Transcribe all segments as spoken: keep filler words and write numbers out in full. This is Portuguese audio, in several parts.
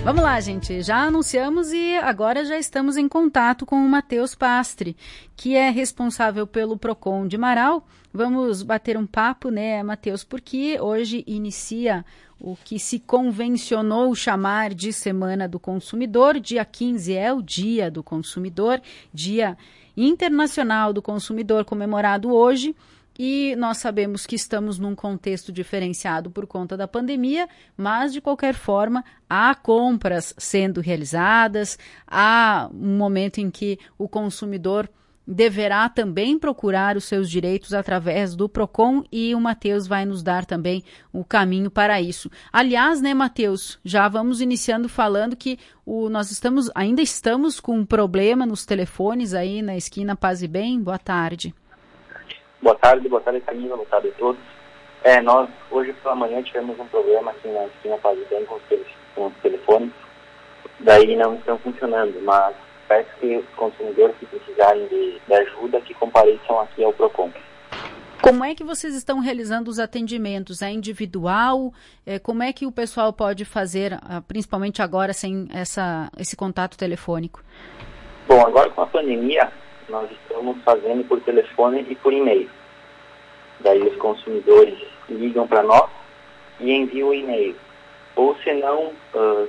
Vamos lá, gente. Já anunciamos e agora já estamos em contato com o Matheus Pastre, que é responsável pelo Procon de Marau. Vamos bater um papo, né, Matheus, porque hoje inicia o que se convencionou chamar de Semana do Consumidor. Dia quinze é o Dia do Consumidor, Dia Internacional do Consumidor, comemorado hoje. E nós sabemos que estamos num contexto diferenciado por conta da pandemia, mas de qualquer forma há compras sendo realizadas, há um momento em que o consumidor deverá também procurar os seus direitos através do Procon e o Matheus vai nos dar também o caminho para isso. Aliás, né, Matheus, já vamos iniciando falando que o, nós estamos, ainda estamos com um problema nos telefones aí na esquina Paz e Bem. Boa tarde. Boa tarde, boa tarde, Camila, boa tarde a todos. É, nós, hoje pela manhã, tivemos um problema aqui na esquina Paz e Bem com os, tele, com os telefones, daí não estão funcionando, mas peço que os consumidores que precisarem de, de ajuda, que compareçam aqui ao Procon. Como é que vocês estão realizando os atendimentos? É individual? É, como é que o pessoal pode fazer, principalmente agora, sem essa, esse contato telefônico? Bom, agora com a pandemia, nós estamos fazendo por telefone e por e-mail. Daí os consumidores ligam para nós e enviam o e-mail. Ou se não, uh,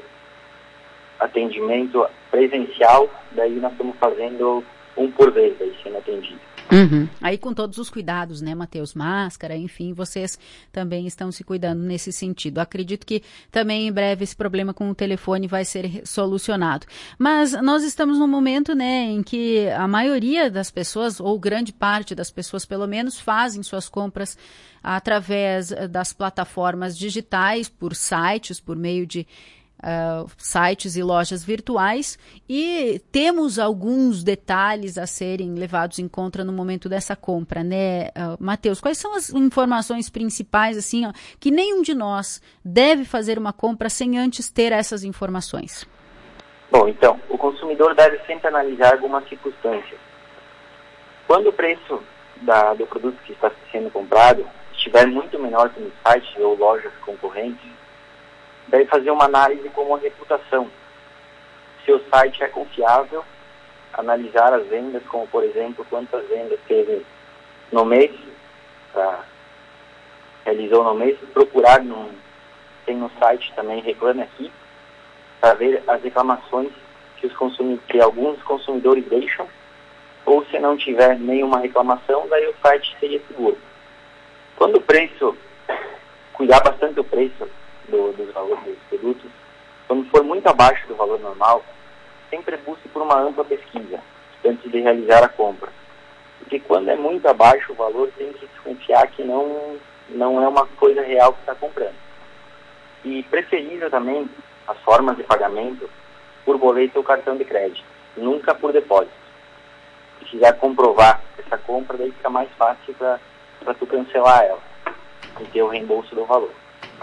atendimento presencial, daí nós estamos fazendo um por vez, daí sendo atendido. Uhum. Aí com todos os cuidados, né, Matheus? Máscara, enfim, vocês também estão se cuidando nesse sentido. Acredito que também em breve esse problema com o telefone vai ser solucionado. Mas nós estamos num momento, né, em que a maioria das pessoas, ou grande parte das pessoas pelo menos, fazem suas compras através das plataformas digitais, por sites, por meio de Uh, sites e lojas virtuais, e temos alguns detalhes a serem levados em conta no momento dessa compra, né, uh, Matheus? Quais são as informações principais, assim, ó, que nenhum de nós deve fazer uma compra sem antes ter essas informações? Bom, então, o consumidor deve sempre analisar algumas circunstâncias. Quando o preço da, do produto que está sendo comprado estiver muito menor que no site ou lojas concorrentes, deve fazer uma análise como a reputação. Se o site é confiável, analisar as vendas, como por exemplo, quantas vendas teve no mês, pra, realizou no mês, procurar, no, tem no site também, Reclame Aqui, para ver as reclamações que, os consumi- que alguns consumidores deixam, ou se não tiver nenhuma reclamação, daí o site seria seguro. Quando o preço, cuidar bastante do preço, Do, dos valores dos produtos, quando for muito abaixo do valor normal, sempre busque por uma ampla pesquisa antes de realizar a compra. Porque quando é muito abaixo o valor, tem que desconfiar que não, não é uma coisa real que está comprando. E preferível também as formas de pagamento por boleto ou cartão de crédito, nunca por depósito. Se quiser comprovar essa compra, daí fica mais fácil para tu cancelar ela e ter o reembolso do valor.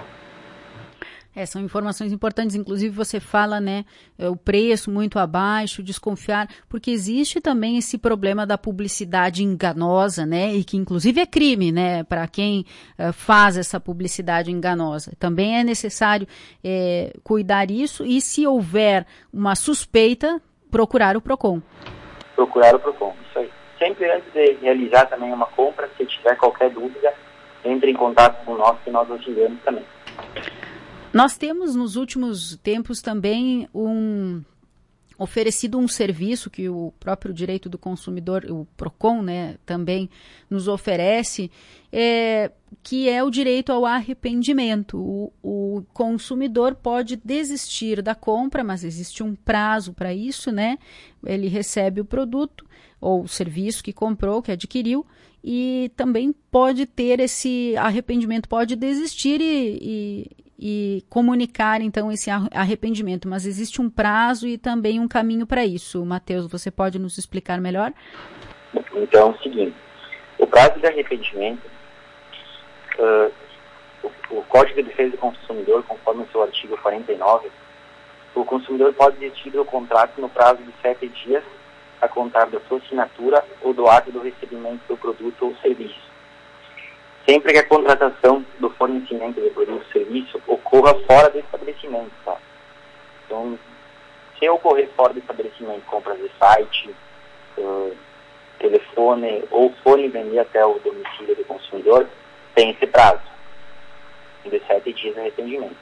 É, são informações importantes, inclusive você fala, né, o preço muito abaixo, desconfiar, porque existe também esse problema da publicidade enganosa, né, e que inclusive é crime, né, para quem uh, faz essa publicidade enganosa. Também é necessário é, cuidar isso e, se houver uma suspeita, procurar o Procon. Procurar o Procon, isso aí. Sempre antes de realizar também uma compra, se tiver qualquer dúvida, entre em contato com nós, que nós auxiliamos também. Nós temos nos últimos tempos também um, oferecido um serviço que o próprio Direito do Consumidor, o Procon, né, também nos oferece, é, que é o direito ao arrependimento. O, o consumidor pode desistir da compra, mas existe um prazo para isso, né? Ele recebe o produto ou o serviço que comprou, que adquiriu, e também pode ter esse arrependimento, pode desistir e... e e comunicar, então, esse arrependimento. Mas existe um prazo e também um caminho para isso. Matheus, você pode nos explicar melhor? Então, é o seguinte, o prazo de arrependimento, uh, o, o Código de Defesa do Consumidor, conforme o seu artigo quarenta e nove, o consumidor pode desistir do contrato no prazo de sete dias a contar da sua assinatura ou do ato do recebimento do produto ou serviço. Sempre que a contratação do fornecimento de produto ou serviço ocorra fora do estabelecimento, tá? Então, se ocorrer fora do estabelecimento, compras de site, uh, telefone ou fone vender até o domicílio do consumidor, tem esse prazo de sete dias de arrependimento.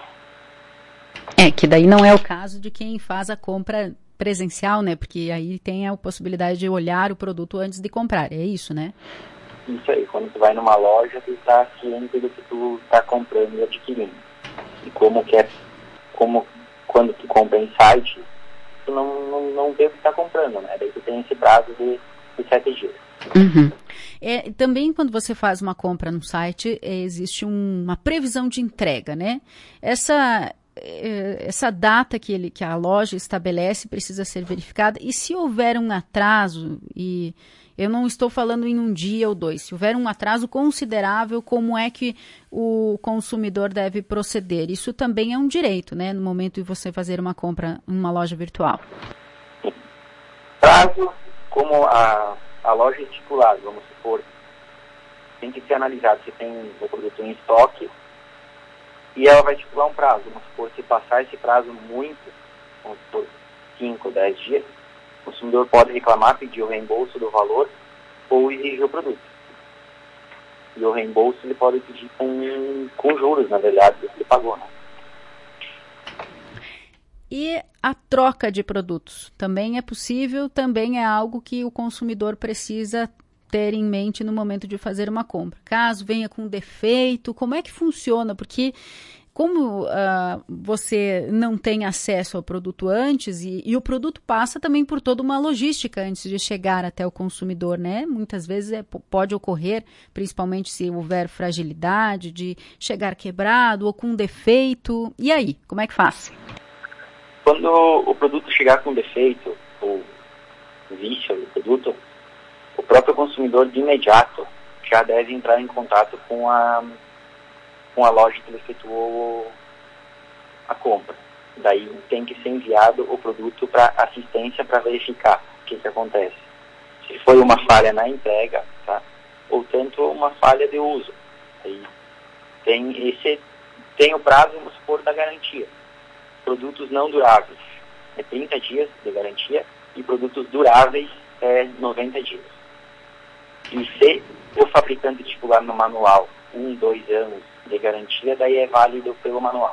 É, que daí não é o caso de quem faz a compra presencial, né? Porque aí tem a possibilidade de olhar o produto antes de comprar, é isso, né? Isso aí, quando tu vai numa loja, tu está ciente do que tu está comprando e adquirindo. E como que é, como quando tu compra em site, tu não, não, não vê o que está comprando, né? Daí tu tem esse prazo de, de sete dias. Uhum. É, também quando você faz uma compra no site, é, existe um, uma previsão de entrega, né? Essa... essa data que, ele, que a loja estabelece precisa ser verificada, e se houver um atraso, e eu não estou falando em um dia ou dois, se houver um atraso considerável, como é que o consumidor deve proceder? Isso também é um direito, né, no momento de você fazer uma compra em uma loja virtual. Prazo, como a, a loja estipulada, vamos supor, tem que ser analisado se tem o produto em estoque, e ela vai estipular um prazo. Vamos supor, se passar esse prazo muito, vamos supor, cinco, dez dias, o consumidor pode reclamar, pedir o reembolso do valor ou exigir o produto. E o reembolso ele pode pedir com, com juros, na verdade, do que ele pagou, né? E a troca de produtos também é possível, também é algo que o consumidor precisa ter em mente no momento de fazer uma compra. Caso venha com defeito, como é que funciona? Porque como uh, você não tem acesso ao produto antes, e, e o produto passa também por toda uma logística antes de chegar até o consumidor, né? Muitas vezes é, pode ocorrer, principalmente se houver fragilidade, de chegar quebrado ou com defeito. E aí, como é que faz? Quando o produto chegar com defeito, ou vício do produto, o próprio consumidor de imediato já deve entrar em contato com a, com a loja que ele efetuou a compra. Daí tem que ser enviado o produto para assistência para verificar o que, que acontece. Se foi uma falha na entrega, tá? Ou tanto uma falha de uso. Aí tem, esse, tem o prazo, vamos supor, da garantia. Produtos não duráveis é trinta dias de garantia e produtos duráveis é noventa dias. E se o fabricante estipular no manual um, dois anos de garantia, daí é válido pelo manual.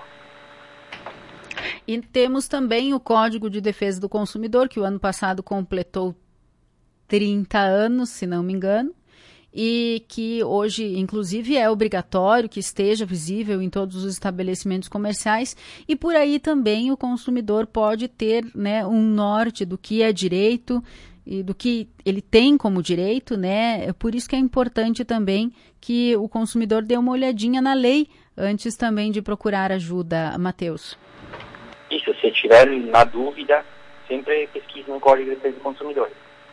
E temos também o Código de Defesa do Consumidor, que o ano passado completou trinta anos, se não me engano, e que hoje, inclusive, é obrigatório que esteja visível em todos os estabelecimentos comerciais, e por aí também o consumidor pode ter, né, um norte do que é direito e do que ele tem como direito, né? Por isso que é importante também que o consumidor dê uma olhadinha na lei antes também de procurar ajuda, Matheus. Isso, se estiver na dúvida, sempre pesquise no Código de Defesa do Consumidor.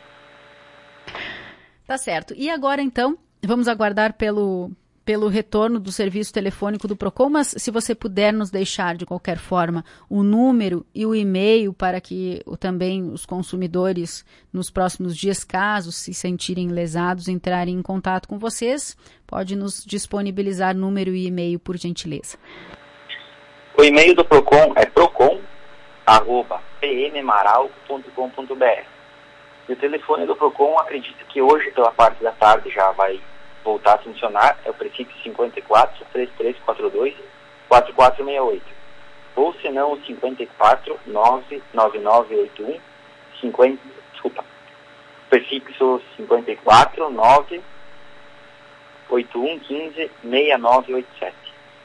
Tá certo. E agora, então, vamos aguardar pelo, pelo retorno do serviço telefônico do Procon, mas se você puder nos deixar, de qualquer forma, o número e o e-mail para que também os consumidores, nos próximos dias, caso se sentirem lesados, entrarem em contato com vocês, pode nos disponibilizar número e e-mail, por gentileza. O e-mail do Procon é procon arroba p m maral ponto com ponto b r. E o telefone do Procon, acredito que hoje, pela parte da tarde, já vai voltar a funcionar. É o prefixo cinquenta e quatro, três três quatro dois, quatro quatro seis oito. Ou se não, o cinquenta e quatro, nove nove nove oito um, cinquenta, desculpa, prefixo cinquenta e quatro, nove oito um um cinco, seis nove oito sete.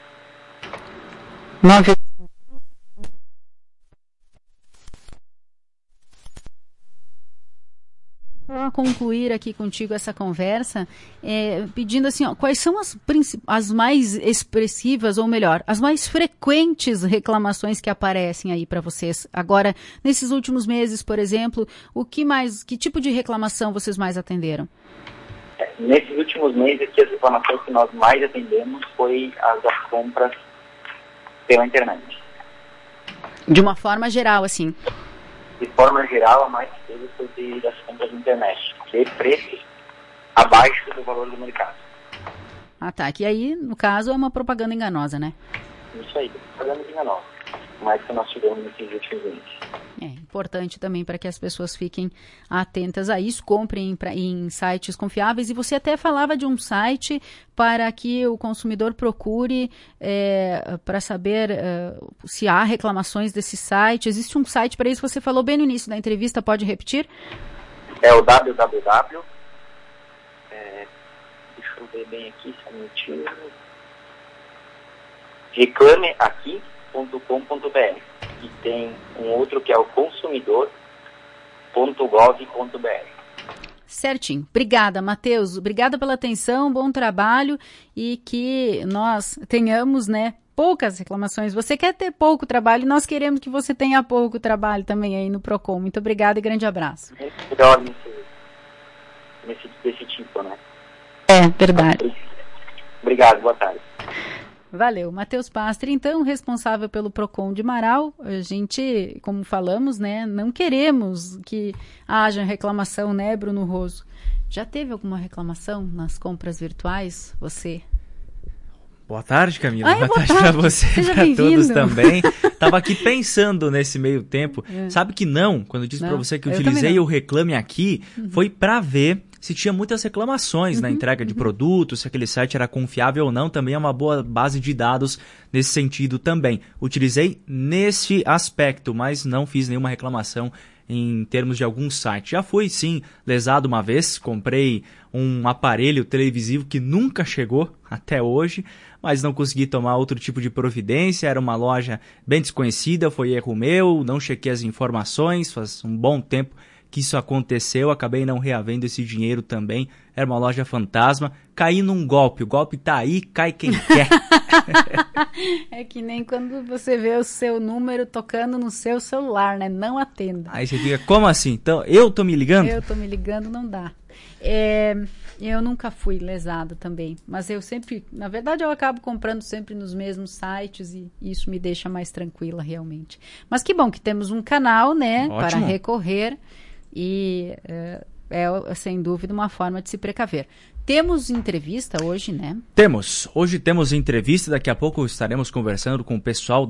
nove Para concluir aqui contigo essa conversa, é, pedindo assim, ó, quais são as, as mais expressivas, ou melhor, as mais frequentes reclamações que aparecem aí para vocês agora, nesses últimos meses, por exemplo, o que mais, que tipo de reclamação vocês mais atenderam? É, nesses últimos meses, que as reclamações que nós mais atendemos foi as das compras pela internet. De uma forma geral, assim? De forma geral, a mais que teve foi de, das compras na internet, de preços abaixo do valor do mercado. Ah, tá. Que aí, no caso, é uma propaganda enganosa, né? Isso aí, propaganda enganosa. mais que nós tivemos nesses últimos meses. É importante também para que as pessoas fiquem atentas a isso, comprem pra, em sites confiáveis. E você até falava de um site para que o consumidor procure é, para saber é, se há reclamações desse site. Existe um site para isso, você falou bem no início da entrevista, pode repetir? É o www. É, deixa eu ver bem aqui, só um minutinho. reclame aqui ponto com ponto b r. E tem um outro que é o consumidor ponto gov ponto b r. Certinho. Obrigada, Matheus. Obrigada pela atenção, bom trabalho e que nós tenhamos, né, poucas reclamações. Você quer ter pouco trabalho e nós queremos que você tenha pouco trabalho também aí no Procon. Muito obrigada e grande abraço. Melhor nesse, nesse, desse tipo, né? É, verdade. Obrigado, boa tarde. Valeu. Matheus Pastri, então, responsável pelo Procon de Marau. A gente, como falamos, né, não queremos que haja reclamação, né, Bruno Roso? Já teve alguma reclamação nas compras virtuais, você? Boa tarde, Camila. Ai, boa, boa tarde, tarde para você e para todos também. Tava aqui pensando nesse meio tempo. É. Sabe que não, quando eu disse para você que eu utilizei o Reclame Aqui, uhum. foi para ver se tinha muitas reclamações uhum, na entrega de uhum. produtos, se aquele site era confiável ou não. Também é uma boa base de dados nesse sentido também. Utilizei nesse aspecto, mas não fiz nenhuma reclamação em termos de algum site. Já fui, sim, lesado uma vez, comprei um aparelho televisivo que nunca chegou até hoje, mas não consegui tomar outro tipo de providência, era uma loja bem desconhecida, foi erro meu, não chequei as informações, faz um bom tempo que isso aconteceu, acabei não reavendo esse dinheiro também, era uma loja fantasma, caí num golpe, o golpe tá aí, cai quem quer. É que nem quando você vê o seu número tocando no seu celular, né? Não atenda. Aí você fica, como assim? Então, eu tô me ligando? Eu tô me ligando, não dá. É, eu nunca fui lesada também, mas eu sempre, na verdade eu acabo comprando sempre nos mesmos sites e isso me deixa mais tranquila realmente. Mas que bom que temos um canal, né, Ótimo. Para recorrer e é, é sem dúvida uma forma de se precaver. Temos entrevista hoje, né? Temos. Hoje temos entrevista, daqui a pouco estaremos conversando com o pessoal